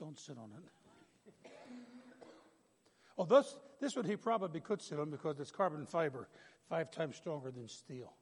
don't sit on it. Oh, this one he probably could sit on because it's carbon fiber, 5 times stronger than steel.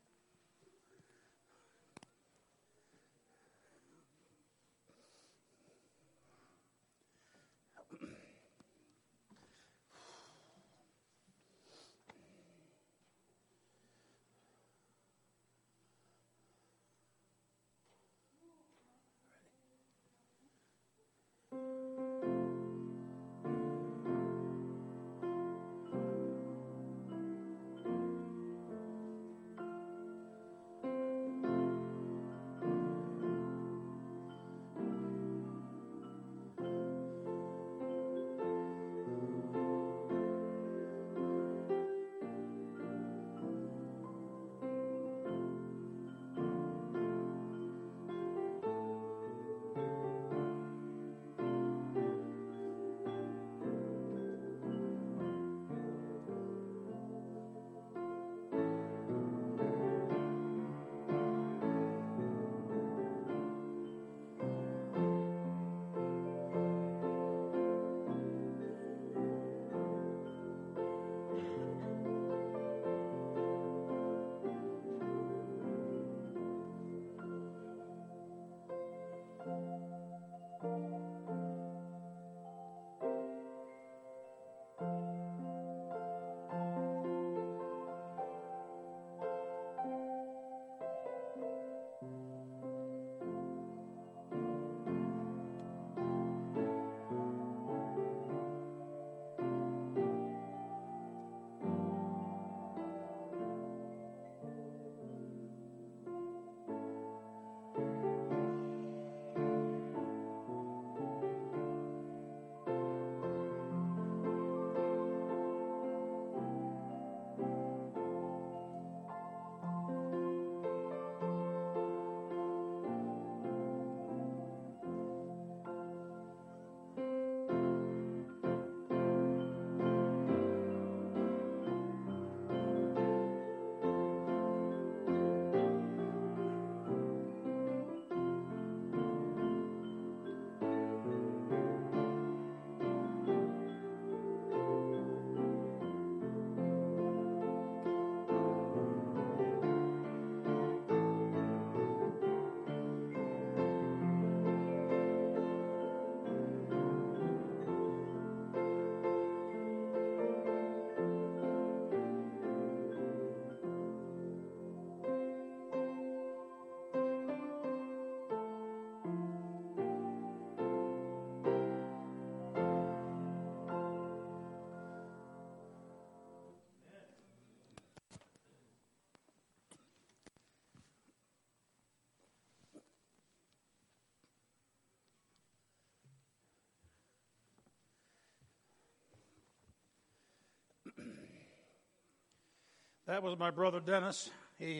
That was my brother Dennis. He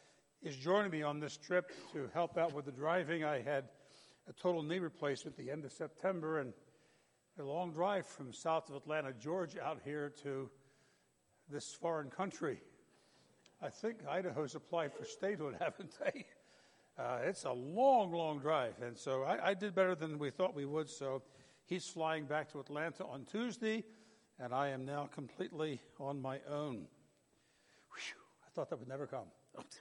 is joining me on this trip to help out with the driving. I had a total knee replacement at the end of September and a long drive from south of Atlanta, Georgia, out here to this foreign country. I think Idaho's applied for statehood, haven't they? It's a long, long drive. And so I did better than we thought we would. So he's flying back to Atlanta on Tuesday, and I am now completely on my own. Whew, I thought that would never come.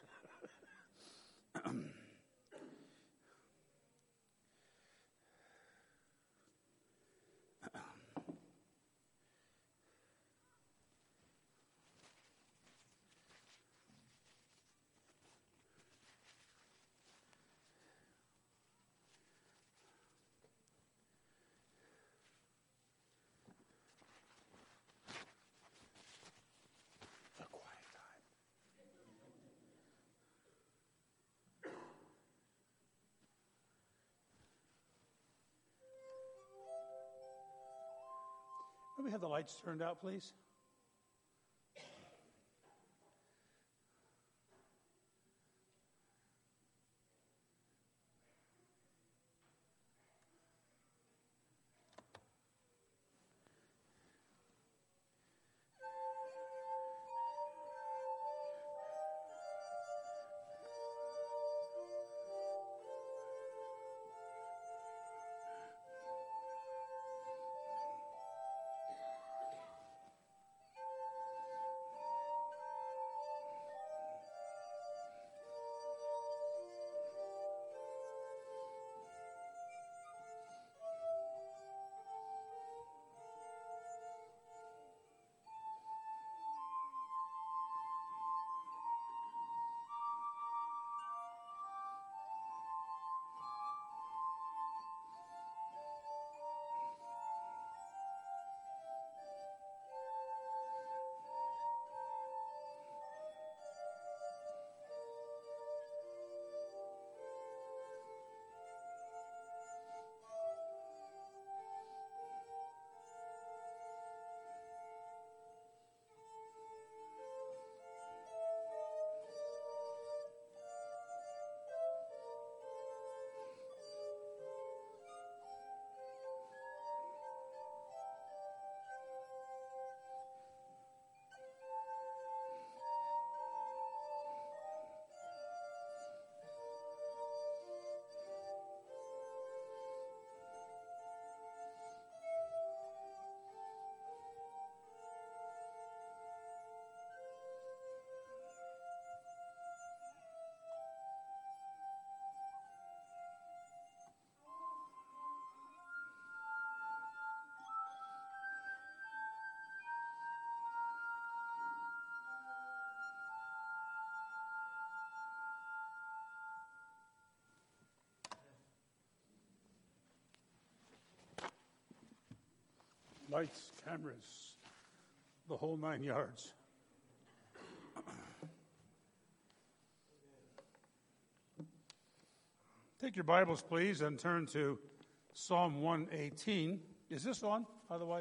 Can we have the lights turned out, please? lights, cameras, the whole 9 yards. Take your Bibles, please, and turn to Psalm 118. Is this on, by the way?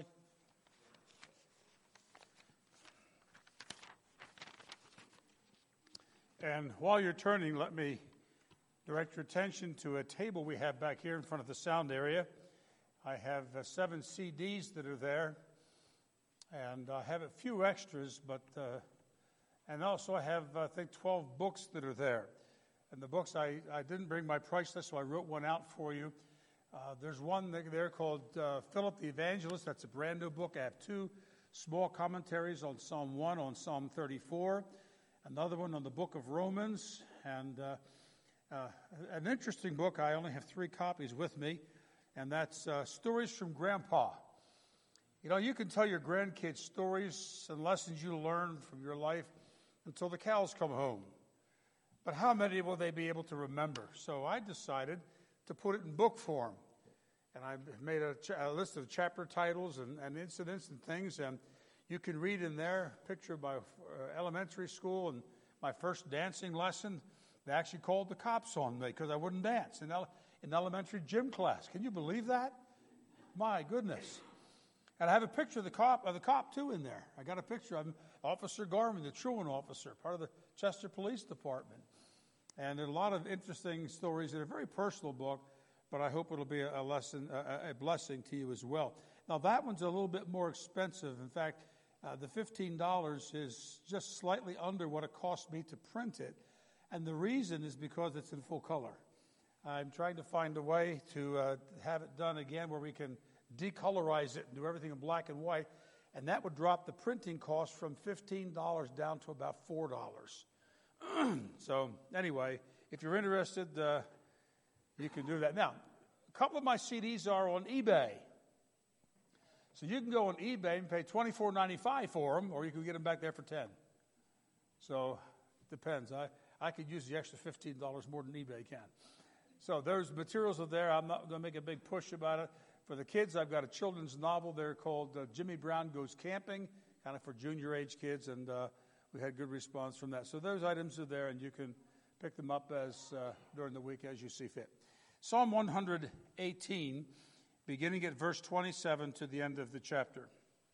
And while you're turning, let me direct your attention to a table we have back here in front of the sound area. I have 7 CDs that are there, and I have a few extras, and also I have, I think, 12 books that are there. And the books, I didn't bring my price list, so I wrote one out for you. There's one there called Philip the Evangelist. That's a brand new book. I have 2 small commentaries on Psalm 1, on Psalm 34. Another one on the book of Romans. And an interesting book. I only have 3 copies with me. And that's Stories from Grandpa. You know, you can tell your grandkids stories and lessons you learned from your life until the cows come home. But how many will they be able to remember? So I decided to put it in book form. And I made a list of chapter titles and incidents and things. And you can read in there a picture of my elementary school and my first dancing lesson. They actually called the cops on me because I wouldn't dance in elementary gym class. Can you believe that? My goodness. And I have a picture of the cop too in there. I got a picture of him, Officer Garvin, the truant officer, part of the Chester Police Department. And there are a lot of interesting stories in a very personal book, but I hope it'll be a blessing to you as well. Now, that one's a little bit more expensive. In fact, the $15 is just slightly under what it cost me to print it. And the reason is because it's in full color. I'm trying to find a way to have it done again where we can decolorize it and do everything in black and white. And that would drop the printing cost from $15 down to about $4. So anyway, if you're interested, you can do that. Now, a couple of my CDs are on eBay. So you can go on eBay and pay $24.95 for them, or you can get them back there for $10. So it depends. I could use the extra $15 more than eBay can. So those materials are there. I'm not going to make a big push about it. For the kids, I've got a children's novel there called Jimmy Brown Goes Camping, kind of for junior age kids, and we had good response from that. So those items are there, and you can pick them up during the week as you see fit. Psalm 118, beginning at verse 27 to the end of the chapter.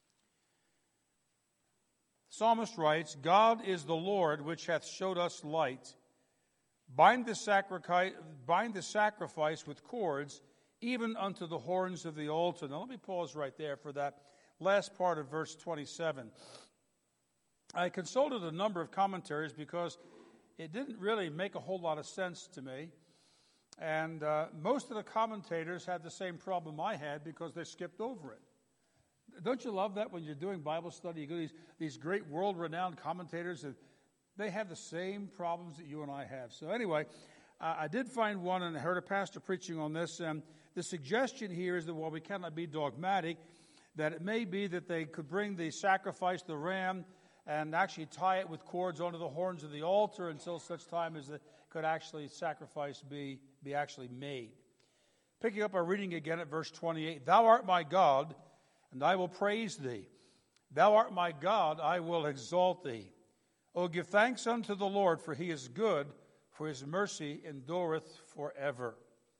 The psalmist writes, God is the Lord which hath showed us light. Bind the sacrifice with cords, even unto the horns of the altar. Now let me pause right there for that last part of verse 27. I consulted a number of commentaries because it didn't really make a whole lot of sense to me. And most of the commentators had the same problem I had because they skipped over it. Don't you love that when you're doing Bible study? You go to these great world-renowned commentators, and they have the same problems that you and I have. So anyway, I did find one, and I heard a pastor preaching on this. And the suggestion here is that while we cannot be dogmatic, that it may be that they could bring the sacrifice, the ram, and actually tie it with cords onto the horns of the altar until such time as sacrifice be actually made. Picking up our reading again at verse 28, Thou art my God, and I will praise thee. Thou art my God, I will exalt thee. O give thanks unto the Lord, for he is good, for his mercy endureth forever.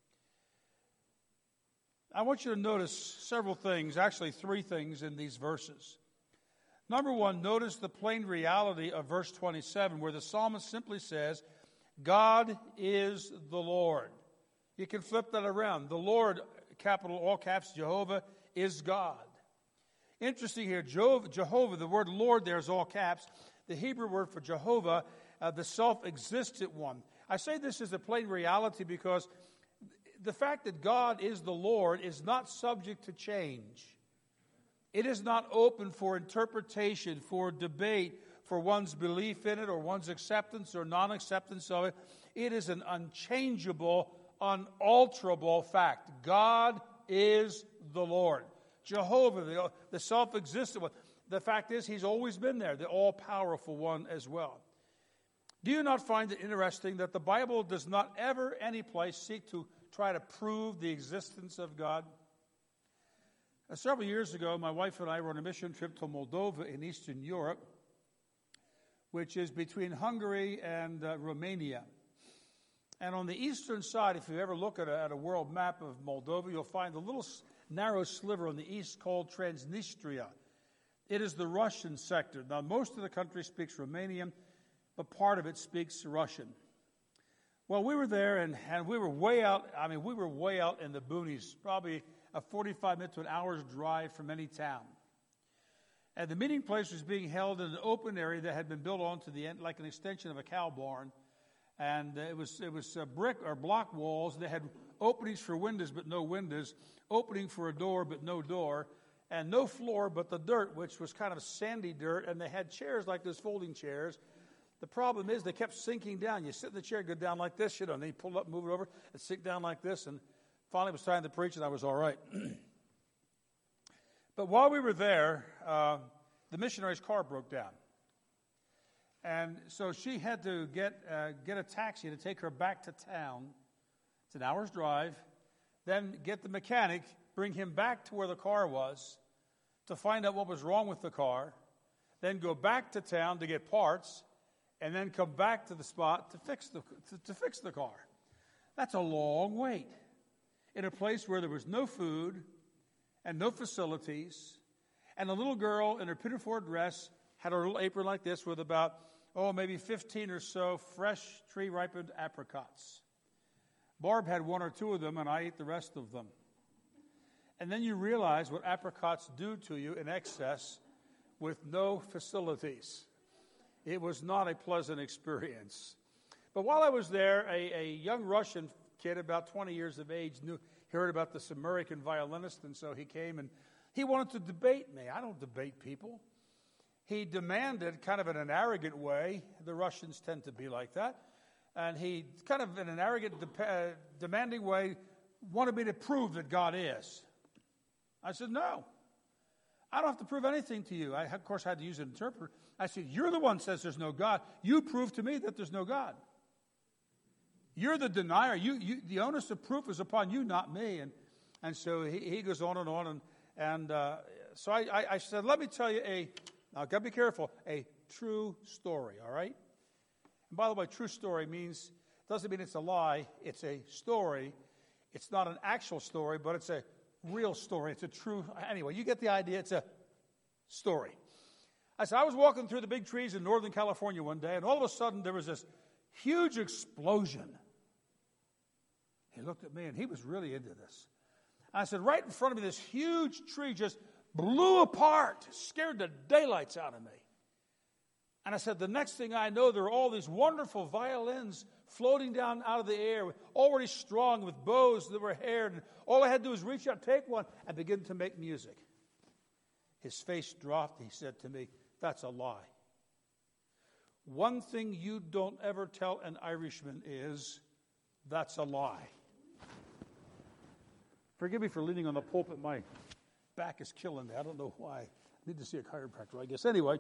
I want you to notice several things, actually 3 things in these verses. Number 1, notice the plain reality of verse 27, where the psalmist simply says, God is the Lord. You can flip that around. The Lord, capital all caps, Jehovah, is God. Interesting here, Jehovah, the word Lord there is all caps. The Hebrew word for Jehovah, the self-existent one. I say this as a plain reality because the fact that God is the Lord is not subject to change. It is not open for interpretation, for debate, for one's belief in it or one's acceptance or non-acceptance of it. It is an unchangeable, unalterable fact. God is the Lord. Jehovah, the self-existent one. The fact is, he's always been there, the all-powerful one as well. Do you not find it interesting that the Bible does not ever, any place, seek to try to prove the existence of God? Several years ago, my wife and I were on a mission trip to Moldova in Eastern Europe, which is between Hungary and Romania. And on the eastern side, if you ever look at a world map of Moldova, you'll find a little narrow sliver on the east called Transnistria. It is the Russian sector. Now, most of the country speaks Romanian, but part of it speaks Russian. Well, we were there, and we were way out. We were way out in the boonies, probably a 45-minute to an hour's drive from any town. And the meeting place was being held in an open area that had been built onto the end, like an extension of a cow barn. And it was brick or block walls. They had openings for windows, but no windows. Opening for a door, but no door. And no floor, but the dirt, which was kind of sandy dirt. And they had chairs like those folding chairs. The problem is they kept sinking down. You sit in the chair, go down like this, and then you pull it up, move it over, and sink down like this. And finally it was time to preach, and I was all right. But while we were there, the missionary's car broke down. And so she had to get a taxi to take her back to town. It's an hour's drive. Then get the mechanic, bring him back to where the car was to find out what was wrong with the car. Then go back to town to get parts, and then come back to the spot to fix the car. That's a long wait in a place where there was no food and no facilities, and a little girl in her pinafore dress had a little apron like this with about, maybe 15 or so fresh tree-ripened apricots. Barb had one or two of them, and I ate the rest of them. And then you realize what apricots do to you in excess with no facilities. It was not a pleasant experience. But while I was there, a young Russian kid, about 20 years of age, heard about this American violinist, and so he came and he wanted to debate me. I don't debate people. He demanded, kind of in an arrogant way, the Russians tend to be like that, and he, kind of in an arrogant, demanding way, wanted me to prove that God is. I said, no. I don't have to prove anything to you. I, of course, had to use an interpreter. I said, you're the one who says there's no God. You prove to me that there's no God. You're the denier. The onus of proof is upon you, not me. And so he goes on. So I said, let me tell you now I've got to be careful, a true story, all right? And by the way, true story doesn't mean it's a lie. It's a story. It's not an actual story, but it's a real story. It's a true, anyway, you get the idea. It's a story. I said, I was walking through the big trees in Northern California one day, and all of a sudden there was this huge explosion. He looked at me, and he was really into this. I said, right in front of me, this huge tree just blew apart, scared the daylights out of me. And I said, the next thing I know, there are all these wonderful violins floating down out of the air, already strung with bows that were haired. And all I had to do was reach out, take one, and begin to make music. His face dropped. He said to me, that's a lie. One thing you don't ever tell an Irishman is, that's a lie. Forgive me for leaning on the pulpit. My back is killing me. I don't know why. I need to see a chiropractor, I guess. Anyway,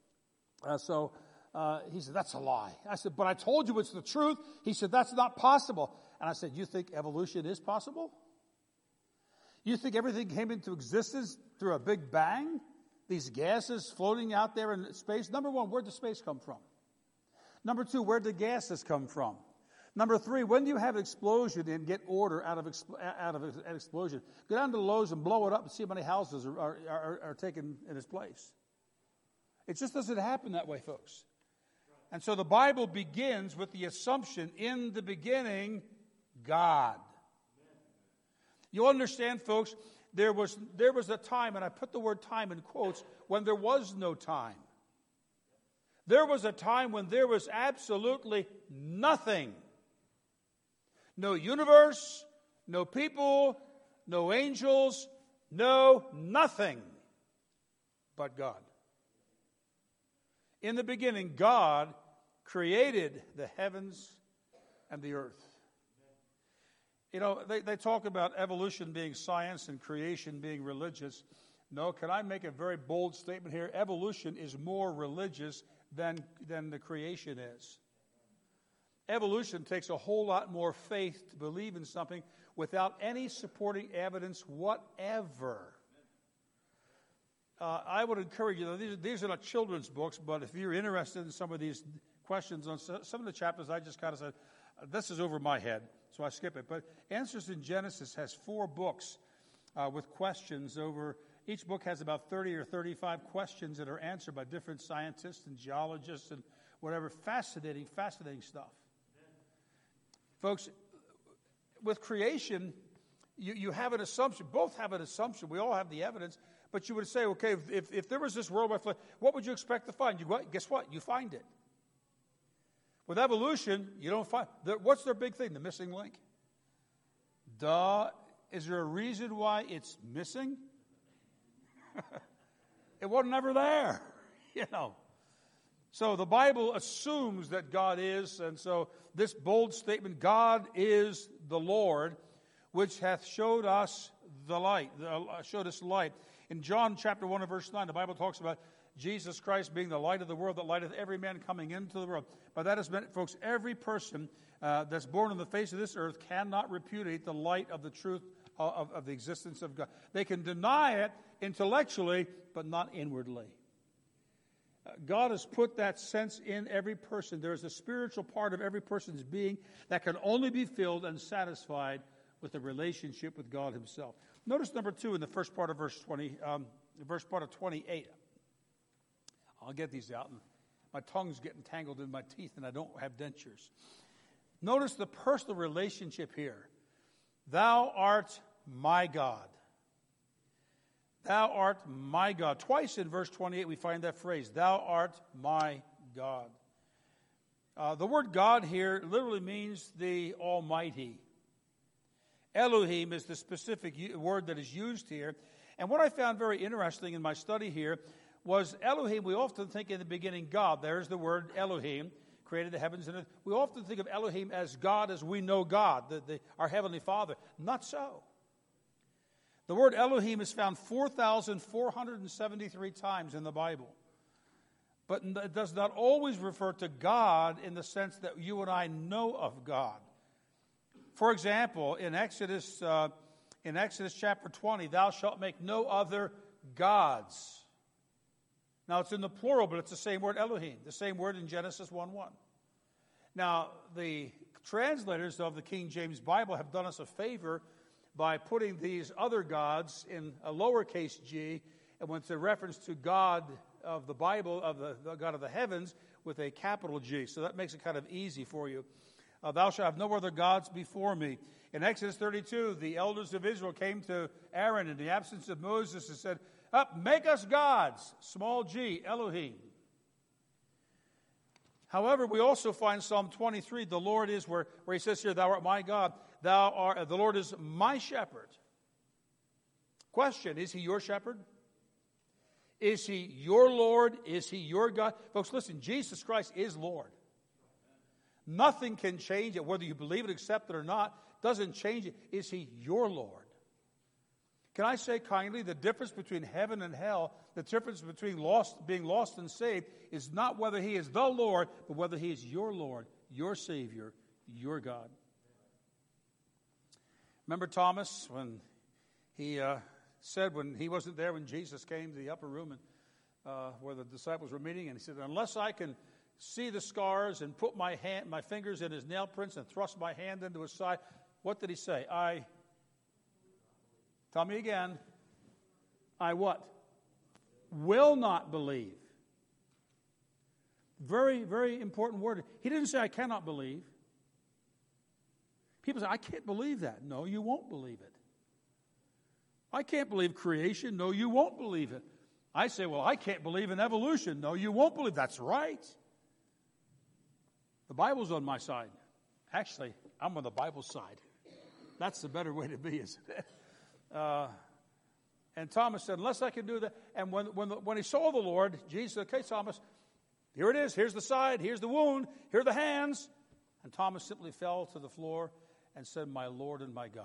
he said, that's a lie. I said, but I told you it's the truth. He said, that's not possible. And I said, you think evolution is possible? You think everything came into existence through a big bang? These gases floating out there in space? Number one, where'd the space come from? Number two, where'd the gases come from? Number three, when do you have an explosion and get order out of an explosion? Go down to Lowe's and blow it up and see how many houses are taken in its place. It just doesn't happen that way, folks. And so the Bible begins with the assumption, in the beginning, God. You'll understand, folks, there was a time, and I put the word time in quotes, when there was no time. There was a time when there was absolutely nothing. No universe, no people, no angels, no nothing but God. In the beginning, God created the heavens and the earth. You know, they talk about evolution being science and creation being religious. No, can I make a very bold statement here? Evolution is more religious than the creation is. Evolution takes a whole lot more faith to believe in something without any supporting evidence whatever. I would encourage you, these are not children's books, but if you're interested in some of these questions on some of the chapters, I just kind of said, this is over my head, so I skip it. But Answers in Genesis has 4 books with questions over. Each book has about 30 or 35 questions that are answered by different scientists and geologists and whatever. Fascinating stuff. Folks, with creation, you have an assumption. Both have an assumption. We all have the evidence. But you would say, okay, if there was this world by flood, what would you expect to find? Guess what? You find it. With evolution, you don't find. What's their big thing? The missing link. Is there a reason why it's missing? It wasn't ever there, So the Bible assumes that God is, and so this bold statement, God is the Lord, which hath showed us the light, showed us light. In John chapter 1 and verse 9, the Bible talks about Jesus Christ being the light of the world that lighteth every man coming into the world. But that has meant, folks, every person that's born on the face of this earth cannot repudiate the light of the truth of the existence of God. They can deny it intellectually, but not inwardly. God has put that sense in every person. There is a spiritual part of every person's being that can only be filled and satisfied with a relationship with God himself. Notice number 2 in the first part of verse 20, the first part of 28. I'll get these out, and my tongue's getting tangled in my teeth, and I don't have dentures. Notice the personal relationship here. Thou art my God. Thou art my God. Twice in verse 28 we find that phrase, thou art my God. The word God here literally means the Almighty. Elohim is the specific word that is used here. And what I found very interesting in my study here was Elohim. We often think in the beginning God. There's the word Elohim, created the heavens and earth. We often think of Elohim as God as we know God, our Heavenly Father. Not so. The word Elohim is found 4,473 times in the Bible. But it does not always refer to God in the sense that you and I know of God. For example, in Exodus chapter 20, thou shalt make no other gods. Now, it's in the plural, but it's the same word Elohim, the same word in Genesis 1:1. Now, the translators of the King James Bible have done us a favor by putting these other gods in a lowercase g, and when it's a reference to God of the Bible, of the God of the heavens, with a capital G. So that makes it kind of easy for you. Thou shalt have no other gods before me. In Exodus 32, the elders of Israel came to Aaron in the absence of Moses and said, up, make us gods, small g, Elohim. However, we also find Psalm 23, the Lord is where he says here, thou art my God, the Lord is my shepherd. Question, is he your shepherd? Is he your Lord? Is he your God? Folks, listen, Jesus Christ is Lord. Nothing can change it, whether you believe it, accept it or not, doesn't change it. Is he your Lord? Can I say kindly, the difference between heaven and hell, the difference between being lost and saved, is not whether he is the Lord, but whether he is your Lord, your Savior, your God. Remember Thomas when he said when he wasn't there when Jesus came to the upper room and where the disciples were meeting, and he said, unless I can see the scars and put my fingers in his nail prints and thrust my hand into his side, what did he say? Tell me again. I what? Will not believe. Very, very important word. He didn't say I cannot believe. People say, I can't believe that. No, you won't believe it. I can't believe creation. No, you won't believe it. I say, well, I can't believe in evolution. No, you won't believe. That's right. The Bible's on my side. Actually, I'm on the Bible's side. That's the better way to be, isn't it? And Thomas said, unless I can do that. And when he saw the Lord, Jesus said, okay, Thomas, here it is. Here's the side. Here's the wound. Here are the hands. And Thomas simply fell to the floor and said, my Lord and my God.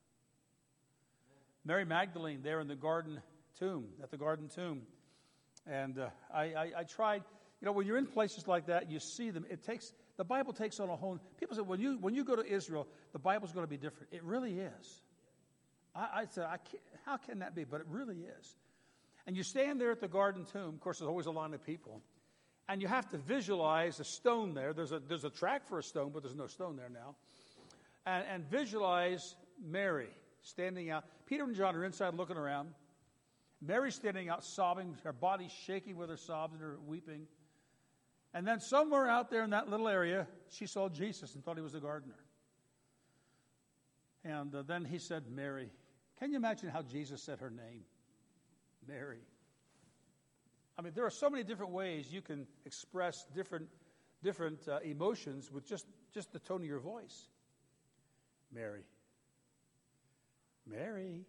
Mary Magdalene there in the garden tomb, at the garden tomb. And I tried, when you're in places like that, you see them. The Bible takes on a whole. People say, when you go to Israel, the Bible's going to be different. It really is. I said, how can that be? But it really is. And you stand there at the garden tomb. Of course, there's always a line of people. And you have to visualize a stone there. There's a track for a stone, but there's no stone there now. And visualize Mary standing out. Peter and John are inside looking around. Mary's standing out sobbing, her body shaking with her sobs and her weeping. And then somewhere out there in that little area, she saw Jesus and thought he was the gardener. And then he said, Mary. Can you imagine how Jesus said her name? Mary. I mean, there are so many different ways you can express different emotions with just the tone of your voice. Mary. Mary.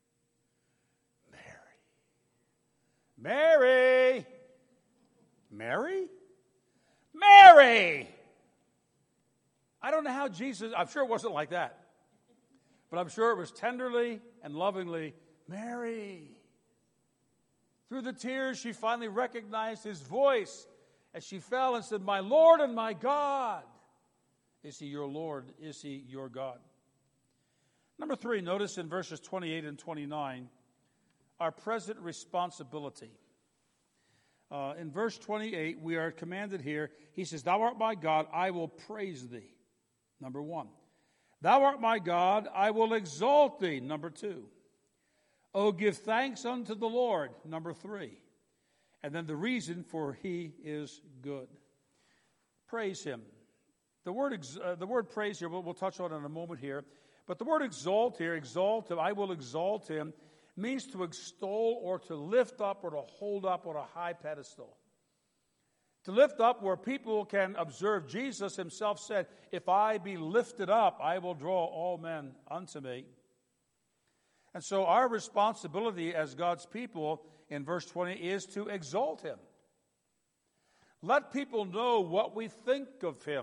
Mary. Mary? Mary! I don't know how Jesus, I'm sure it wasn't like that. But I'm sure it was tenderly and lovingly, Mary. Through the tears, she finally recognized his voice as she fell and said, my Lord and my God. Is he your Lord? Is he your God? Number 3, notice in verses 28 and 29, our present responsibility. In verse 28, we are commanded here, he says, thou art my God, I will praise thee. Number 1. Thou art my God, I will exalt thee. Number 2. Oh, give thanks unto the Lord. Number 3. And then the reason for he is good. Praise him. The word praise here, we'll touch on in a moment here. But the word exalt here, exalt him, I will exalt him, means to extol or to lift up or to hold up on a high pedestal. To lift up where people can observe. Jesus himself said, if I be lifted up, I will draw all men unto me. And so our responsibility as God's people in verse 20 is to exalt him. Let people know what we think of him.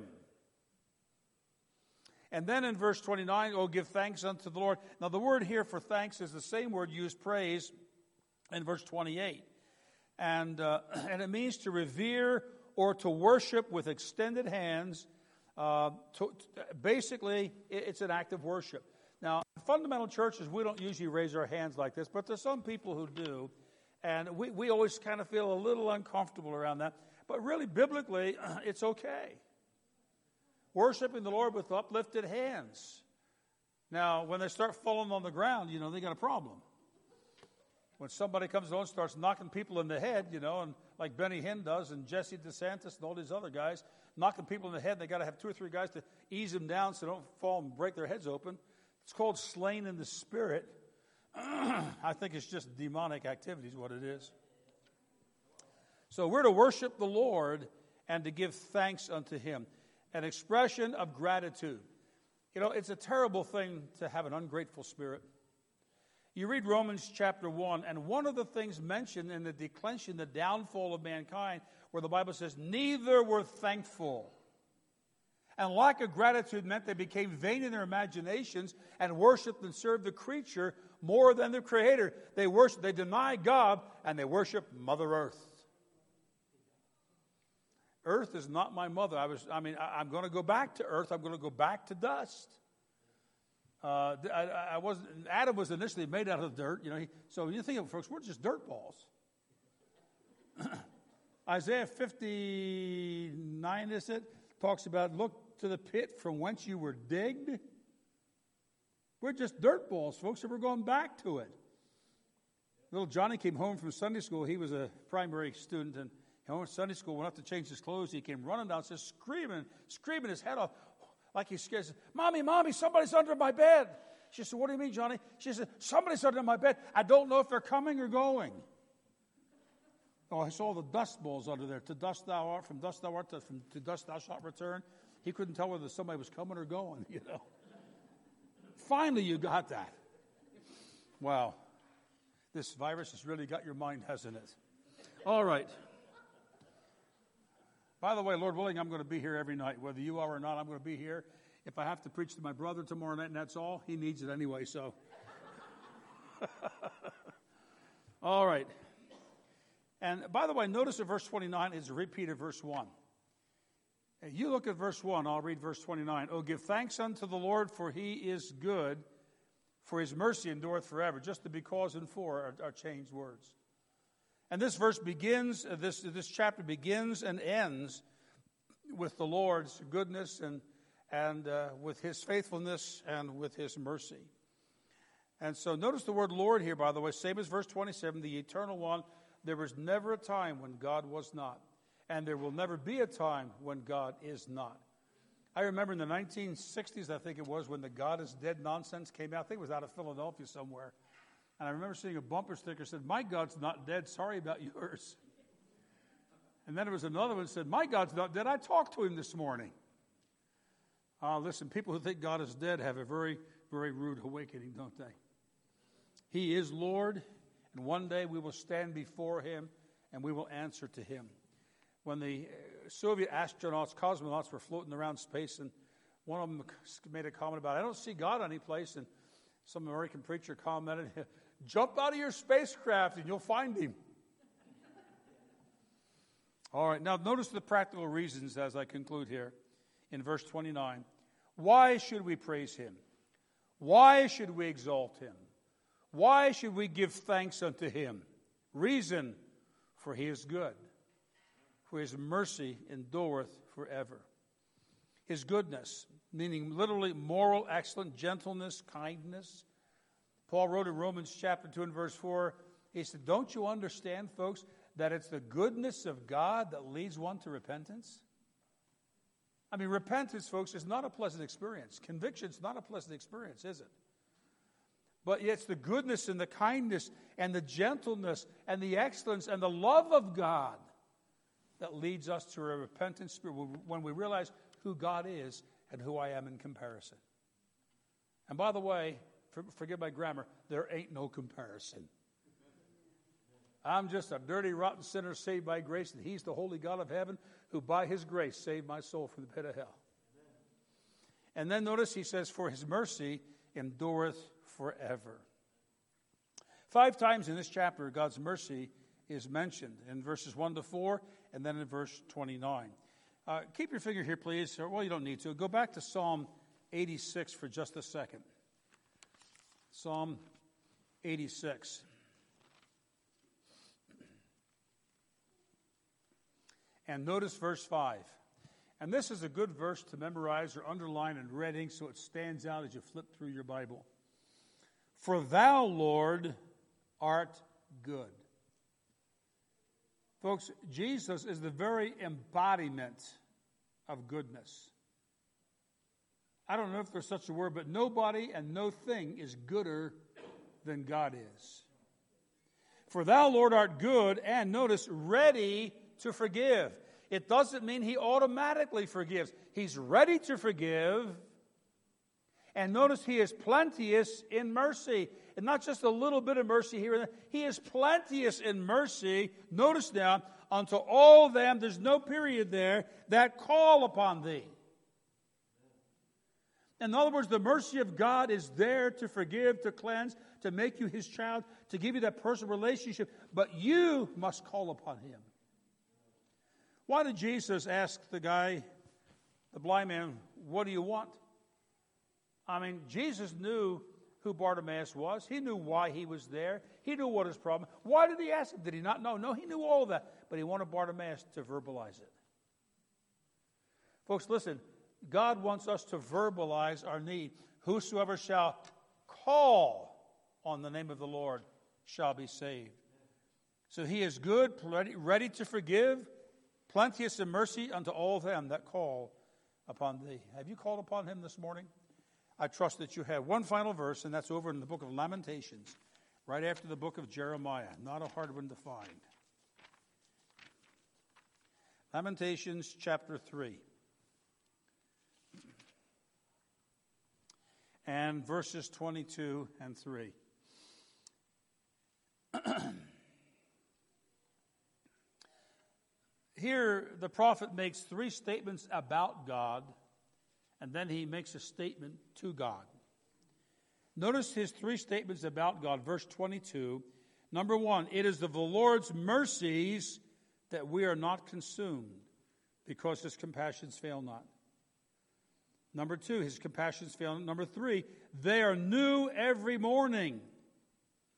And then in verse 29, oh, give thanks unto the Lord. Now the word here for thanks is the same word used praise in verse 28. And it means to revere or to worship with extended hands. Basically, it's an act of worship. Now, in fundamental churches, we don't usually raise our hands like this, but there's some people who do. And we always kind of feel a little uncomfortable around that. But really, biblically, it's okay. Worshiping the Lord with uplifted hands. Now, when they start falling on the ground, they got a problem. When somebody comes along and starts knocking people in the head, and like Benny Hinn does, and Jesse DeSantis and all these other guys, knocking people in the head, they got to have 2 or 3 guys to ease them down so they don't fall and break their heads open. It's called slain in the spirit. I think it's just demonic activity is what it is. So we're to worship the Lord and to give thanks unto him. An expression of gratitude. It's a terrible thing to have an ungrateful spirit. You read Romans chapter 1, and one of the things mentioned in the declension, the downfall of mankind, where the Bible says, neither were thankful. And lack of gratitude meant they became vain in their imaginations and worshiped and served the creature more than the Creator. They deny God, and they worship Mother Earth. Earth is not my mother. I'm going to go back to earth. I'm going to go back to dust. Adam was initially made out of dirt. So you think of it, folks, we're just dirt balls. Isaiah 59, is it? Talks about, look to the pit from whence you were digged. We're just dirt balls, folks, and we're going back to it. Little Johnny came home from Sunday school. He was a primary student, and he went to Sunday school, went up to change his clothes. He came running downstairs, screaming his head off, like he's scared. He said, Mommy, somebody's under my bed. She said, what do you mean, Johnny? She said, somebody's under my bed. I don't know if they're coming or going. Oh, I saw the dust balls under there. To dust thou art, from dust thou art, to dust thou shalt return. He couldn't tell whether somebody was coming or going, Finally, you got that. Wow. This virus has really got your mind, hasn't it? All right. By the way, Lord willing, I'm going to be here every night. Whether you are or not, I'm going to be here. If I have to preach to my brother tomorrow night, and that's all, he needs it anyway, so. All right. And by the way, notice that verse 29 is a repeat of verse 1. You look at verse 1, I'll read verse 29. Oh, give thanks unto the Lord, for he is good, for his mercy endureth forever. Just the because and for are changed words. And this verse begins, this chapter begins and ends with the Lord's goodness and with His faithfulness and with His mercy. And so notice the word Lord here, by the way, same as verse 27, the eternal one. There was never a time when God was not. And there will never be a time when God is not. I remember in the 1960s, I think it was, when the God is dead nonsense came out. I think it was out of Philadelphia somewhere. And I remember seeing a bumper sticker that said, "My God's not dead, sorry about yours." And then there was another one that said, "My God's not dead, I talked to Him this morning." Listen, people who think God is dead have a very, very rude awakening, don't they? He is Lord, and one day we will stand before Him and we will answer to Him. When the Soviet astronauts, cosmonauts were floating around space, and one of them made a comment about, "I don't see God anyplace," and some American preacher commented, "Jump out of your spacecraft and you'll find Him." All right, now notice the practical reasons as I conclude here in verse 29. Why should we praise Him? Why should we exalt Him? Why should we give thanks unto Him? Reason, for He is good, for His mercy endureth forever. His goodness, meaning literally moral excellence, gentleness, kindness. Paul wrote in Romans chapter 2 and verse 4, he said, "Don't you understand, folks, that it's the goodness of God that leads one to repentance?" I mean, repentance, folks, is not a pleasant experience. Conviction is not a pleasant experience, is it? But it's the goodness and the kindness and the gentleness and the excellence and the love of God that leads us to a repentant spirit when we realize who God is and who I am in comparison. And by the way, forgive my grammar, there ain't no comparison. I'm just a dirty, rotten sinner saved by grace, and He's the holy God of heaven who by His grace saved my soul from the pit of hell. And then notice he says, "For His mercy endureth forever." 5 times in this chapter, God's mercy is mentioned in verses 1 to 4 and then in verse 29. Keep your finger here, please. Well, you don't need to. Go back to Psalm 86 for just a second. Psalm 86. And notice verse 5. And this is a good verse to memorize or underline in red ink so it stands out as you flip through your Bible. "For Thou, Lord, art good." Folks, Jesus is the very embodiment of goodness. I don't know if there's such a word, but nobody and no thing is gooder than God is. "For Thou, Lord, art good," and notice, "ready to forgive." It doesn't mean He automatically forgives. He's ready to forgive. And notice He is plenteous in mercy. And not just a little bit of mercy here and there. He is plenteous in mercy. Notice now, unto all them, there's no period there, that call upon Thee. In other words, the mercy of God is there to forgive, to cleanse, to make you His child, to give you that personal relationship. But you must call upon Him. Why did Jesus ask the guy, the blind man, "What do you want?" I mean, Jesus knew who Bartimaeus was. He knew why he was there. He knew what his problem. Why did He ask him? Did He not know? No, He knew all of that. But He wanted Bartimaeus to verbalize it. Folks, listen. God wants us to verbalize our need. "Whosoever shall call on the name of the Lord shall be saved." So He is good, ready to forgive, plenteous in mercy unto all them that call upon Thee. Have you called upon Him this morning? I trust that you have. One final verse, and that's over in the book of Lamentations, right after the book of Jeremiah. Not a hard one to find. Lamentations chapter 3. And verses 22 and 3. Here, the prophet makes 3 statements about God, and then he makes a statement to God. Notice his 3 statements about God. Verse 22, number 1, "It is of the Lord's mercies that we are not consumed, because His compassions fail not." Number 2, His compassions fail not. Number 3, they are new every morning.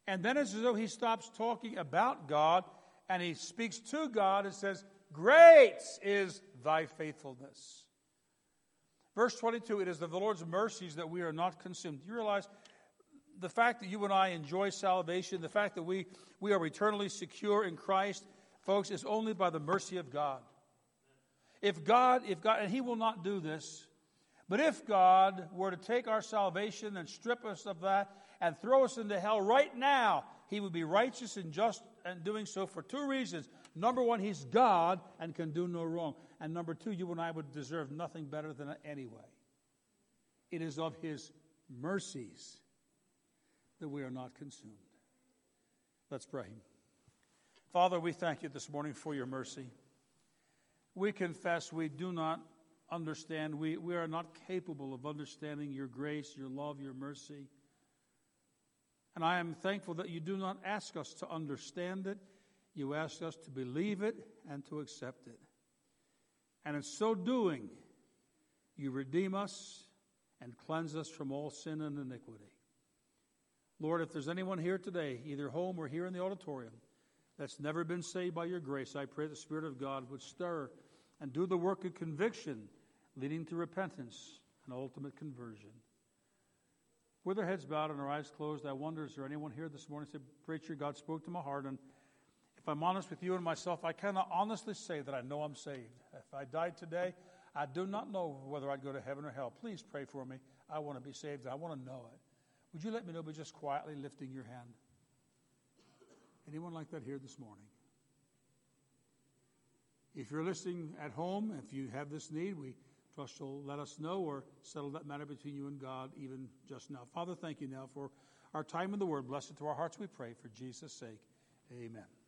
And then it's as though he stops talking about God and he speaks to God and says, great is thy faithfulness. Verse 22, it is of the Lord's mercies that we are not consumed. Do you realize the fact that you and I enjoy salvation, the fact that we are eternally secure in Christ, folks, is only by the mercy of God. If God, and he will not do this, but if God were to take our salvation and strip us of that and throw us into hell right now, he would be righteous and just and doing so for two reasons. Number one, he's God and can do no wrong. And number two, you and I would deserve nothing better than it anyway. It is of his mercies that we are not consumed. Let's pray. Father, we thank you this morning for your mercy. We confess we do not understand. We are not capable of understanding your grace, your love, your mercy. And I am thankful that you do not ask us to understand it. You ask us to believe it and to accept it. And in so doing, you redeem us and cleanse us from all sin and iniquity. Lord, if there's anyone here today, either home or here in the auditorium, that's never been saved by your grace, I pray the Spirit of God would stir and do the work of conviction, leading to repentance and ultimate conversion. With our heads bowed and our eyes closed, I wonder, is there anyone here this morning who said, Preacher, God spoke to my heart, and if I'm honest with you and myself, I cannot honestly say that I know I'm saved. If I died today, I do not know whether I'd go to heaven or hell. Please pray for me. I want to be saved. I want to know it. Would you let me know by just quietly lifting your hand? Anyone like that here this morning? If you're listening at home, if you have this need, we trust you'll let us know or settle that matter between you and God even just now. Father, thank you now for our time in the Word. Bless it to our hearts, we pray, for Jesus' sake. Amen.